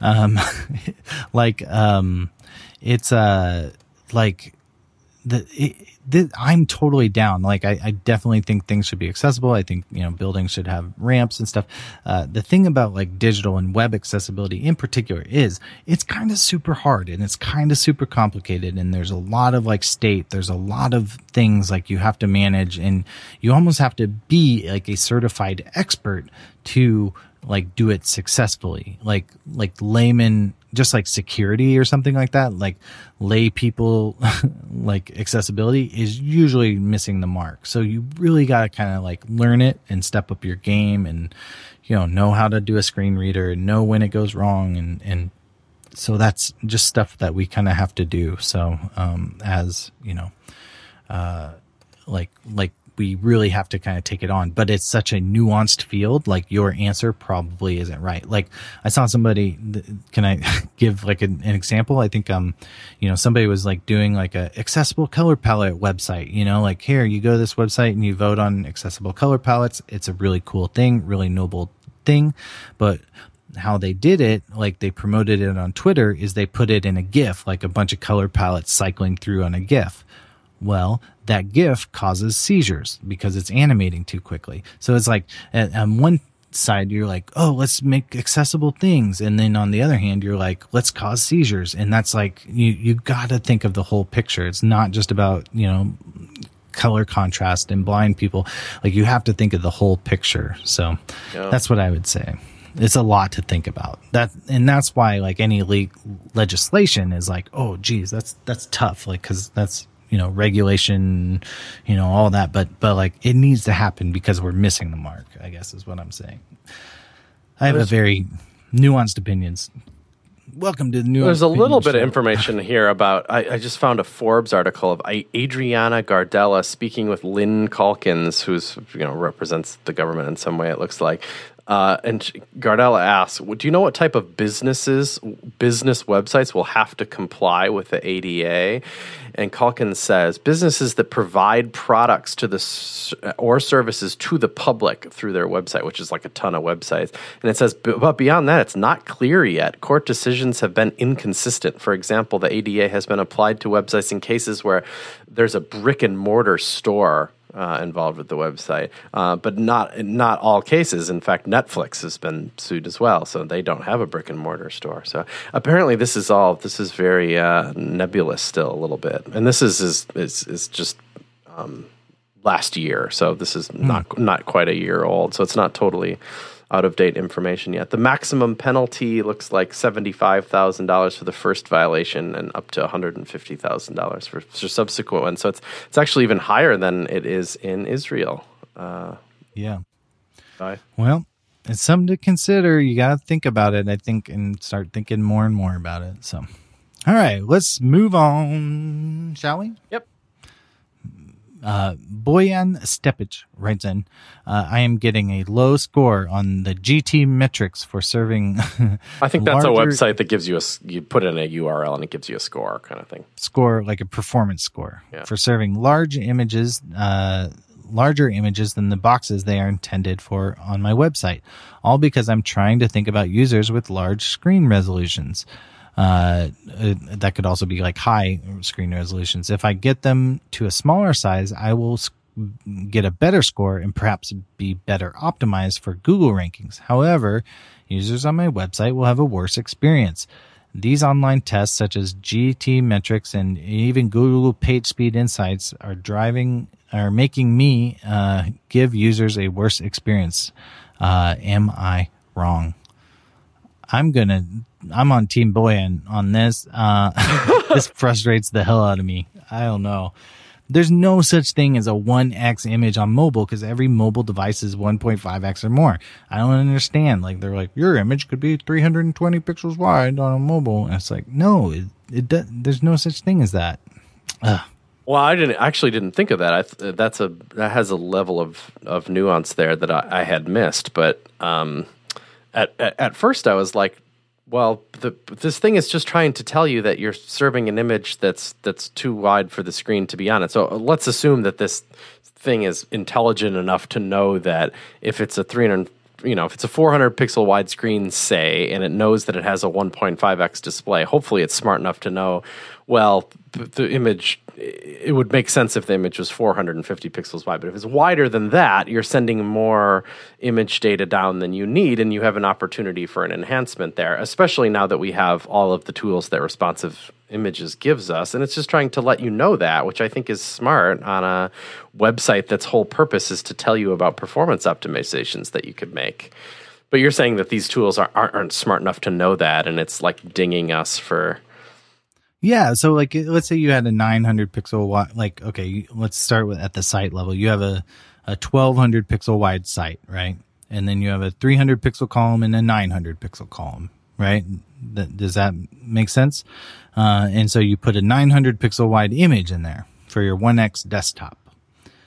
I'm totally down. I definitely think things should be accessible. I think, buildings should have ramps and stuff. The thing about digital and web accessibility in particular is it's kind of super hard and it's kind of super complicated. And there's a lot of there's a lot of things you have to manage, and you almost have to be a certified expert to do it successfully. Layman, just security or something like that, lay people, accessibility is usually missing the mark. So you really got to kind of learn it and step up your game and, know how to do a screen reader and know when it goes wrong. And so that's just stuff that we kind of have to do. So, as we really have to kind of take it on. But it's such a nuanced field. Like your answer probably isn't right. Like I saw somebody, can I give like an example? I think, somebody was like doing like a accessible color palette website, like here you go to this website and you vote on accessible color palettes. It's a really cool thing, really noble thing. But how they did it, like they promoted it on Twitter, is they put it in a GIF, like a bunch of color palettes cycling through on a GIF. Well, that GIF causes seizures because it's animating too quickly. So it's like on one side, you're like, oh, let's make accessible things. And then on the other hand, you're like, let's cause seizures. And that's like, you got to think of the whole picture. It's not just about, color contrast and blind people. Like you have to think of the whole picture. So That's what I would say. It's a lot to think about that's why like any legislation is like, oh geez, that's tough. Like, cause that's, regulation, all that, but like it needs to happen because we're missing the mark, I guess is what I'm saying. I have a very nuanced opinions. Welcome to the Nuanced There's a little bit show. of information here about, I just found a Forbes article of Adriana Gardella speaking with Lynn Calkins, who's, represents the government in some way, it looks like. And Gardella asks, do you know what type of business websites will have to comply with the ADA? And Calkins says, businesses that provide products to or services to the public through their website, which is like a ton of websites. And it says, but beyond that, it's not clear yet. Court decisions have been inconsistent. For example, the ADA has been applied to websites in cases where there's a brick and mortar store involved with the website, but not all cases. In fact, Netflix has been sued as well, so they don't have a brick and mortar store. So apparently, this is very nebulous still a little bit, and this is just last year, so this is not quite a year old, so it's not totally out of date information yet. The maximum penalty looks like $75,000 for the first violation and up to $150,000 for subsequent ones. So it's actually even higher than it is in Israel. Yeah. Well, it's something to consider. You got to think about it, I think, and start thinking more and more about it. So, all right, let's move on, shall we? Yep. Boyan Stepic writes in, I am getting a low score on the GT metrics for serving. I think that's a website that gives you you put in a URL and it gives you a score kind of thing. Score, like a performance score for serving larger images than the boxes they are intended for on my website. All because I'm trying to think about users with large screen resolutions. That could also be like high screen resolutions. If I get them to a smaller size, I will get a better score and perhaps be better optimized for Google rankings. However, users on my website will have a worse experience. These online tests, such as GT metrics and even Google PageSpeed Insights, are making me give users a worse experience. Am I wrong? I'm on Team Boyan on this. This frustrates the hell out of me. I don't know. There's no such thing as a 1x image on mobile because every mobile device is 1.5x or more. I don't understand. Like they're like, your image could be 320 pixels wide on a mobile. And it's like, no, there's no such thing as that. Well, I didn't think of that. That has a level of nuance there that I had missed. But at first I was like, well, this thing is just trying to tell you that you're serving an image that's too wide for the screen to be on it. So let's assume that this thing is intelligent enough to know that if it's a 400 pixel widescreen, say, and it knows that it has a 1.5x display, hopefully it's smart enough to know, well, the image, it would make sense if the image was 450 pixels wide. But if it's wider than that, you're sending more image data down than you need, and you have an opportunity for an enhancement there, especially now that we have all of the tools that Responsive Images gives us. And it's just trying to let you know that, which I think is smart on a website that's whole purpose is to tell you about performance optimizations that you could make. But you're saying that these tools aren't smart enough to know that, and it's like dinging us for... Yeah, so like let's say you had a 900 pixel wide, like let's start with at the site level. You have a 1200 pixel wide site, right? And then you have a 300 pixel column and a 900 pixel column, right? Does that make sense? And so you put a 900 pixel wide image in there for your 1X desktop.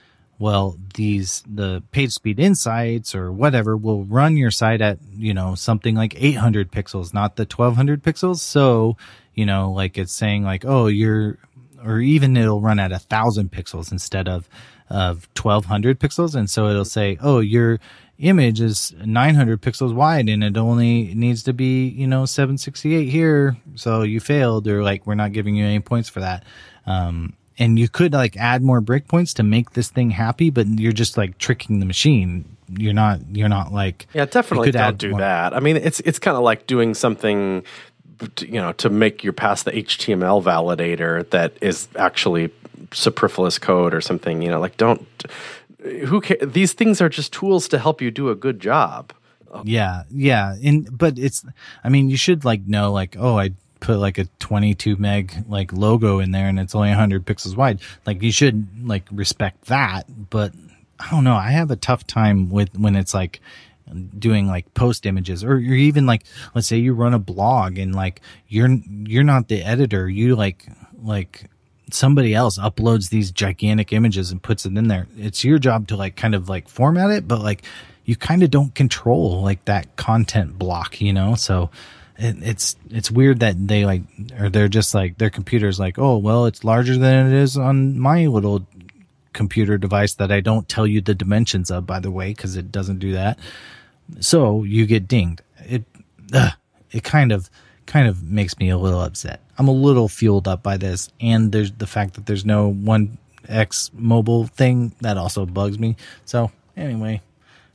Well, the PageSpeed Insights or whatever will run your site at, something like 800 pixels, not the 1200 pixels. So, like it's saying like, oh, or even it'll run at 1000 pixels instead of 1200 pixels. And so it'll say, oh, your image is 900 pixels wide and it only needs to be, 768 here. So you failed, or like, we're not giving you any points for that. And you could like add more breakpoints to make this thing happy, but you're just like tricking the machine. You're not like, yeah, definitely don't do that. I mean, it's kind of like doing something, to make your pass the HTML validator that is actually superfluous code or something, like who cares? These things are just tools to help you do a good job. Yeah. But you should like know like, oh, I put like a 22 meg like logo in there and it's only 100 pixels wide. Like you should like respect that, but I don't know. I have a tough time with when it's like doing like post images, or you're even like, let's say you run a blog and like you're not the editor. You like somebody else uploads these gigantic images and puts it in there. It's your job to like kind of like format it, but like you kind of don't control like that content block, so it's weird that they like, or they're just like, their computer's like, oh, well, it's larger than it is on my little computer device that I don't tell you the dimensions of, by the way, because it doesn't do that. So you get dinged. It kind of makes me a little upset. I'm a little fueled up by this, and there's the fact that there's no 1x mobile thing that also bugs me. So anyway.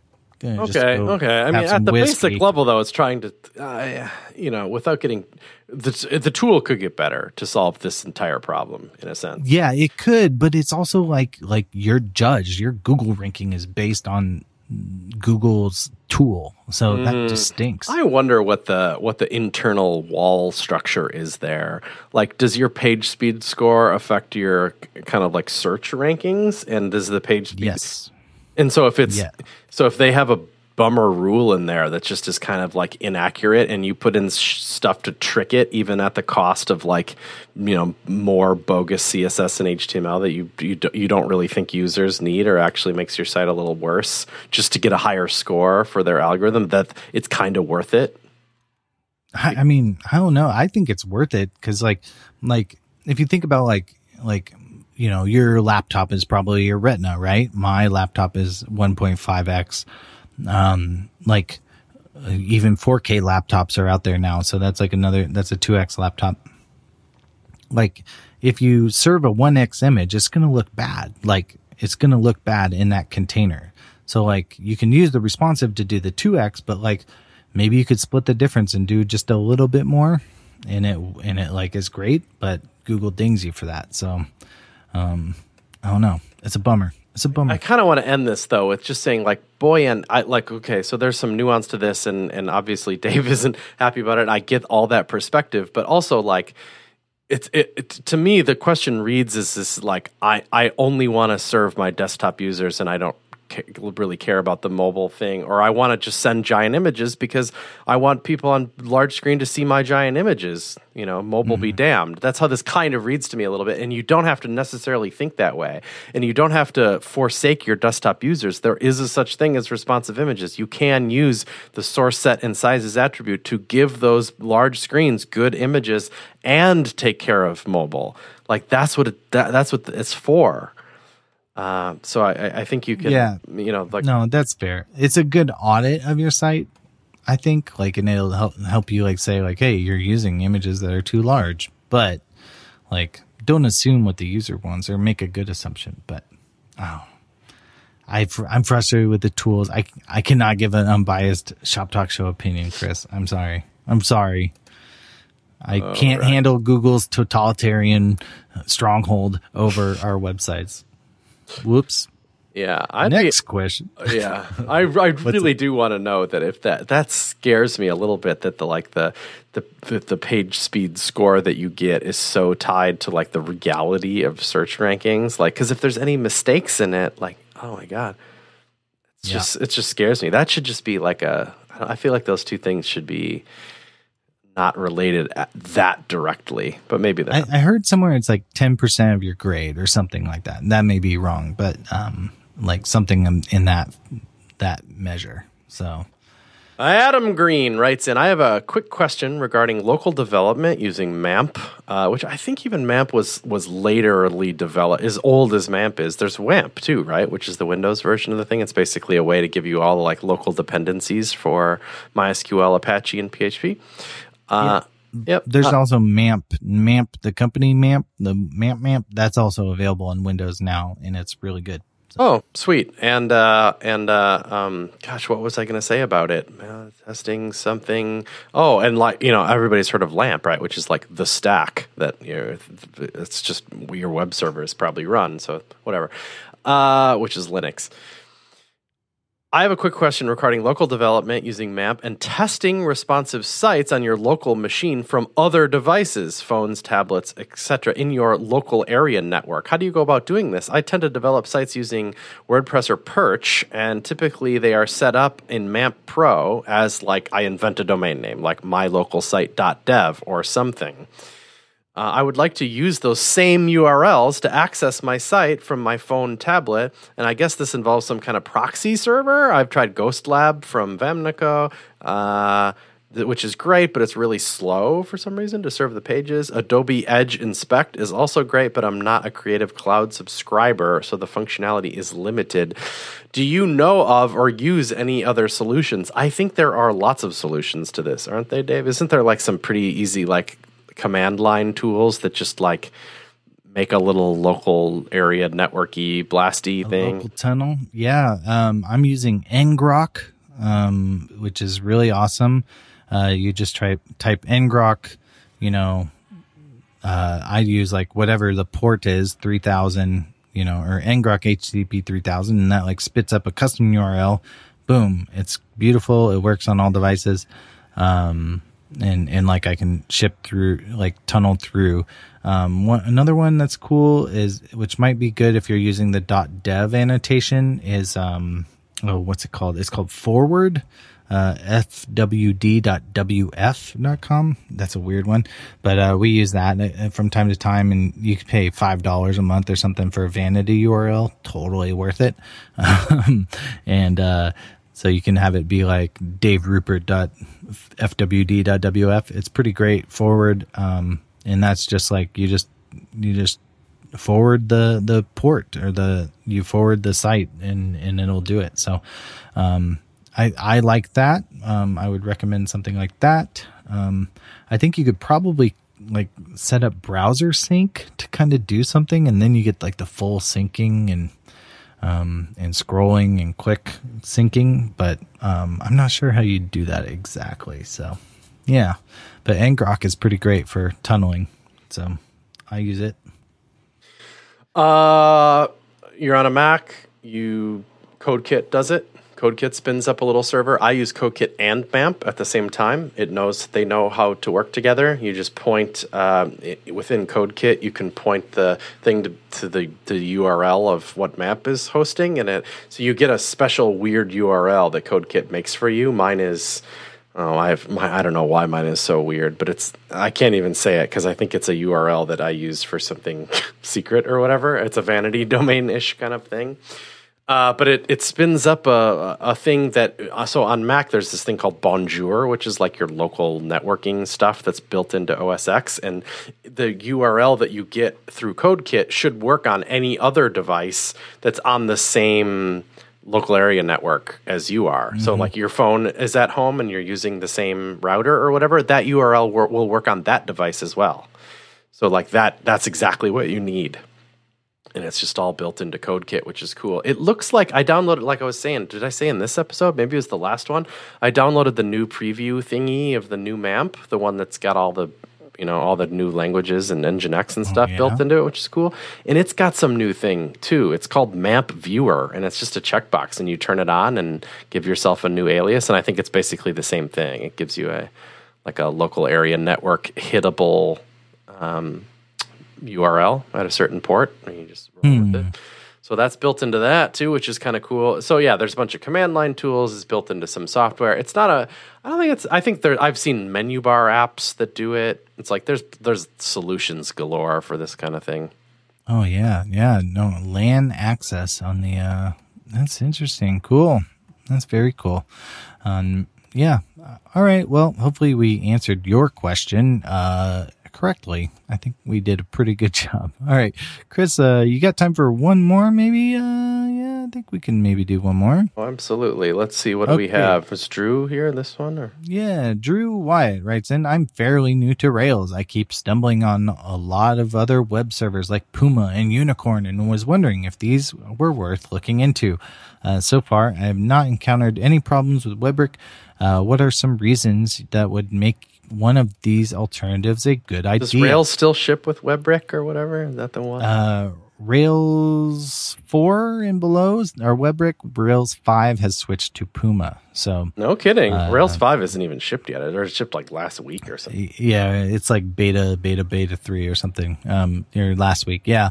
Okay. I mean, at the basic level, though, it's trying to, without getting the tool could get better to solve this entire problem in a sense. Yeah, it could, but it's also like you're judged. Your Google ranking is based on Google's tool, so that just stinks. I wonder what the internal wall structure is there. Like, does your page speed score affect your kind of like search rankings? And does the page speed? Yes. And so if they have a bummer rule in there that just is kind of like inaccurate, and you put in stuff to trick it, even at the cost of like, more bogus CSS and HTML that you don't really think users need, or actually makes your site a little worse just to get a higher score for their algorithm, that it's kind of worth it. I mean, I don't know. I think it's worth it because like if you think about like your laptop is probably your Retina, right? My laptop is 1.5x. Even 4K laptops are out there now. So that's like that's a 2x laptop. Like if you serve a 1x image, it's going to look bad. Like it's going to look bad in that container. So like you can use the responsive to do the 2x, but like maybe you could split the difference and do just a little bit more, and it like is great, but Google dings you for that. So, I don't know. It's a bummer. I kind of want to end this though with just saying like, okay, so there's some nuance to this, and obviously Dave isn't happy about it. I get all that perspective, but also like it to me, the question reads is this like, I only want to serve my desktop users and I don't really care about the mobile thing, or I want to just send giant images because I want people on large screen to see my giant images. Mobile be damned. That's how this kind of reads to me a little bit. And you don't have to necessarily think that way, and you don't have to forsake your desktop users. There is a such thing as responsive images. You can use the source set and sizes attribute to give those large screens good images and take care of mobile. Like that's what it's for. So I think you can, no, that's fair. It's a good audit of your site, I think, and it'll help you say hey, you're using images that are too large, but don't assume what the user wants, or make a good assumption. But, I'm frustrated with the tools. I cannot give an unbiased Shop Talk Show opinion, Chris. I'm sorry. I can't handle Google's totalitarian stronghold over our websites. Whoops. Yeah. Next question. Yeah. I really do want to know that if that scares me a little bit, that the page speed score that you get is so tied to the regality of search rankings. Because if there's any mistakes in it, oh my God, it just scares me. That should just be I feel like those two things should be not related that directly, but maybe that. I heard somewhere it's 10% of your grade or something like that. That may be wrong, but like something in that measure. So Adam Green writes in, I have a quick question regarding local development using MAMP, which I think even MAMP was laterly developed, as old as MAMP is. There's WAMP too, right? Which is the Windows version of the thing. It's basically a way to give you all the like local dependencies for MySQL, Apache, and PHP. Yep. There's also MAMP, the company MAMP, the MAMP. That's also available on Windows now, and it's really good. Oh, sweet. And gosh, what was I going to say about it? Testing something. Oh, and like, everybody's heard of LAMP, right? Which is like the stack that, it's just your web servers probably run. So whatever, which is Linux. I have a quick question regarding local development using MAMP and testing responsive sites on your local machine from other devices, phones, tablets, etc., in your local area network. How do you go about doing this? I tend to develop sites using WordPress or Perch, and typically they are set up in MAMP Pro as like I invent a domain name, like mylocalsite.dev or something. I would like to use those same URLs to access my site from my phone tablet, and I guess this involves some kind of proxy server. I've tried GhostLab from Vamnico, which is great, but it's really slow for some reason to serve the pages. Adobe Edge Inspect is also great, but I'm not a Creative Cloud subscriber, so the functionality is limited. Do you know of or use any other solutions? I think there are lots of solutions to this, aren't they, Dave? Isn't there like some pretty easy like command line tools that just like make a little local area networky blasty thing? Local tunnel. Yeah. I'm using ngrok, which is really awesome. You just type ngrok, I use like whatever the port is, 3000, or ngrok HTTP 3000, and that like spits up a custom URL. Boom. It's beautiful. It works on all devices. And like I can ship through, like tunnel through. Another one that's cool is, which might be good if you're using the .dev annotation, is what's it called? It's called Forward, fwd.wf.com. That's a weird one, but we use that from time to time, and you can pay $5 a month or something for a vanity URL. Totally worth it. So you can have it be like daverupert.fwd.wf. It's pretty great. Forward, and that's just like you just forward the port, or you forward the site, and it'll do it. So I like that. I would recommend something like that. I think you could probably like set up browser sync to kind of do something, and then you get like the full syncing and scrolling and quick syncing, but I'm not sure how you do that exactly. So yeah, but ngrok is pretty great for tunneling, so I use it. You're on a Mac. CodeKit does it. CodeKit spins up a little server. I use CodeKit and MAMP at the same time. They know how to work together. You just point within CodeKit. You can point the thing to the URL of what MAMP is hosting, so you get a special weird URL that CodeKit makes for you. Mine is, I don't know why mine is so weird, but I can't even say it because I think it's a URL that I use for something secret or whatever. It's a vanity domain-ish kind of thing. But it spins up a thing that, so on Mac, there's this thing called Bonjour, which is like your local networking stuff that's built into OS X. And the URL that you get through CodeKit should work on any other device that's on the same local area network as you are. Mm-hmm. So like your phone is at home and you're using the same router or whatever, that URL will work on that device as well. So like that's exactly what you need. And it's just all built into CodeKit, which is cool. It looks like I downloaded, like I was saying, did I say in this episode? Maybe it was the last one. I downloaded the new preview thingy of the new MAMP, the one that's got all the new languages and Nginx and stuff built into it, which is cool. And it's got some new thing too. It's called MAMP Viewer, and it's just a checkbox, and you turn it on and give yourself a new alias. And I think it's basically the same thing. It gives you a local area network hittable URL at a certain port, and you just roll with it. So that's built into that too, which is kind of cool. So yeah, there's a bunch of command line tools. It's built into some software. It's not I've seen menu bar apps that do it. It's like there's solutions galore for this kind of thing. Oh yeah. No, LAN access on the That's interesting. Cool. That's very cool. Yeah. All right. Well, hopefully we answered your question correctly. I think we did a pretty good job. All right, Chris, you got time for one more? Maybe. Yeah, I think we can maybe do one more. Oh, absolutely. Let's see. What do we have? Is Drew here in this one? Or? Yeah, Drew Wyatt writes in, I'm fairly new to Rails. I keep stumbling on a lot of other web servers like Puma and Unicorn and was wondering if these were worth looking into. So far, I have not encountered any problems with Webrick. What are some reasons that would make one of these alternatives a good idea? Does Rails still ship with Webrick or whatever? Is that the one? Rails 4 and below are Webrick. Rails 5 has switched to Puma. So no kidding. Rails 5 isn't even shipped yet. It shipped like last week or something. Yeah, it's like beta 3 or something. Or last week. Yeah.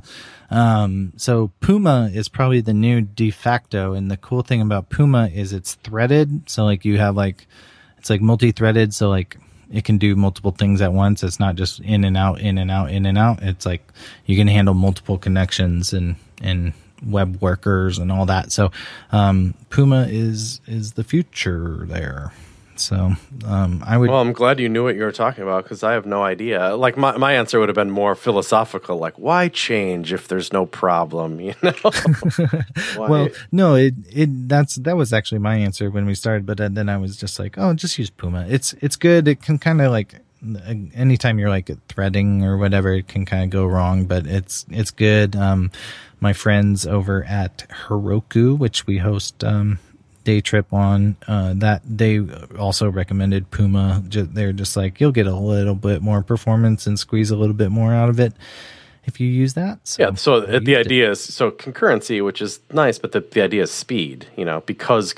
So Puma is probably the new de facto, and the cool thing about Puma is it's threaded. So like you have it's like multi-threaded. So like it can do multiple things at once. It's not just in and out, in and out, in and out. It's like you can handle multiple connections and web workers and all that. So Puma is the future there. So I would. Well, I'm glad you knew what you were talking about because I have no idea. Like my answer would have been more philosophical, like why change if there's no problem? You know. Well, no, that was actually my answer when we started, but then I was just like, oh, just use Puma. It's good. It can kind of like anytime you're like threading or whatever, it can kind of go wrong, but it's good. My friends over at Heroku, which we host Day Trip on, that they also recommended Puma. They're just like, you'll get a little bit more performance and squeeze a little bit more out of it if you use that. So yeah, so the idea is concurrency, which is nice, but the idea is speed, you know, because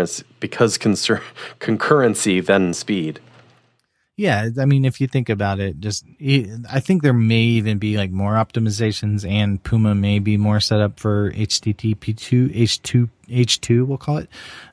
concurrency, then speed. Yeah, I mean, if you think about it, I think there may even be like more optimizations, and Puma may be more set up for HTTP2, H2, we'll call it.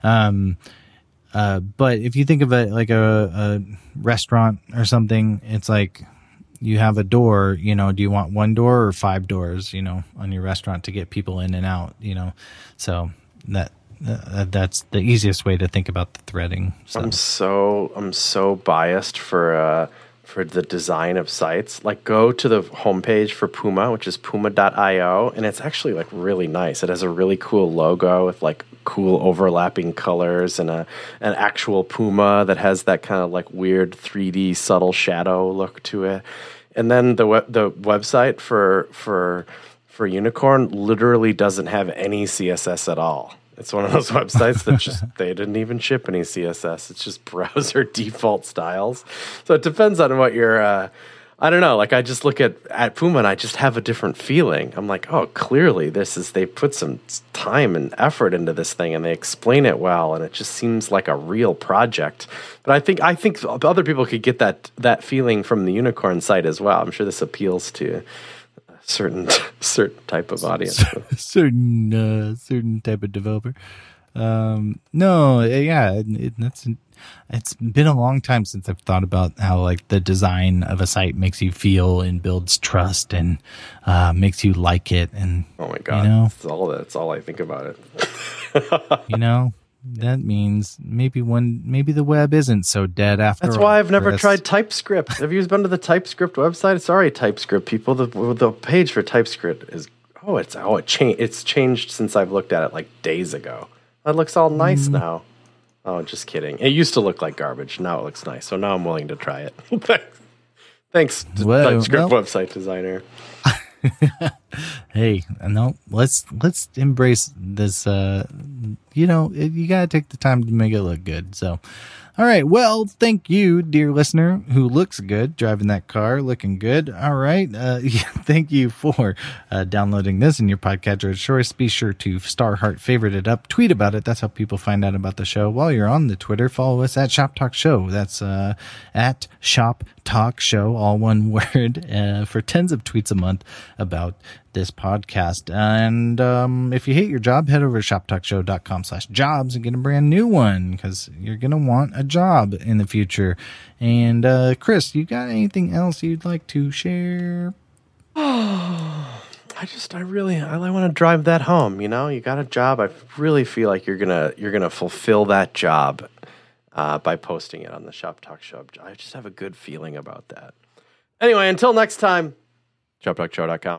But if you think of it like a restaurant or something, it's like you have a door, you know, do you want one door or 5 doors, you know, on your restaurant to get people in and out, you know? So that's the easiest way to think about the threading. So. I'm so biased for the design of sites. Like go to the homepage for Puma, which is puma.io, and it's actually like really nice. It has a really cool logo with like cool overlapping colors and an actual puma that has that kind of like weird 3D subtle shadow look to it. And then the website for Unicorn literally doesn't have any CSS at all. It's one of those websites that they didn't even ship any CSS. It's just browser default styles. So it depends on what you're, I don't know. Like I just look at Puma and I just have a different feeling. I'm like, oh, clearly they put some time and effort into this thing and they explain it well. And it just seems like a real project. But I think other people could get that feeling from the Unicorn site as well. I'm sure this appeals to certain type of audience, certain type of developer. No, yeah, it's been a long time since I've thought about how like the design of a site makes you feel and builds trust and makes you like it. And oh my god, you know, that's all I think about it. You know. That means maybe the web isn't so dead after all. That's why I've never tried TypeScript. Have you been to the TypeScript website? Sorry, TypeScript people. The page for TypeScript is it's changed since I've looked at it like days ago. It looks all nice now. Oh, just kidding. It used to look like garbage. Now it looks nice. So now I'm willing to try it. Thanks, TypeScript website designer. Hey, no, let's embrace this. You know, you gotta take the time to make it look good. So, all right. Well, thank you, dear listener, who looks good driving that car, looking good. All right. Thank you for downloading this in your podcatcher of choice. Be sure to star, heart, favorite it up, tweet about it. That's how people find out about the show. While you're on the Twitter, follow us at Shop Talk Show. That's at Shop Talk Show, all one word, for tens of tweets a month about this podcast. And if you hate your job, head over to shoptalkshow.com/jobs and get a brand new one, because you're going to want a job in the future. And Chris, you got anything else you'd like to share? How I want to drive that home. You got a job. I really feel like you're gonna fulfill that job by posting it on the Shop Talk Show. I just have a good feeling about that. Anyway, until next time, shoptalkshow.com.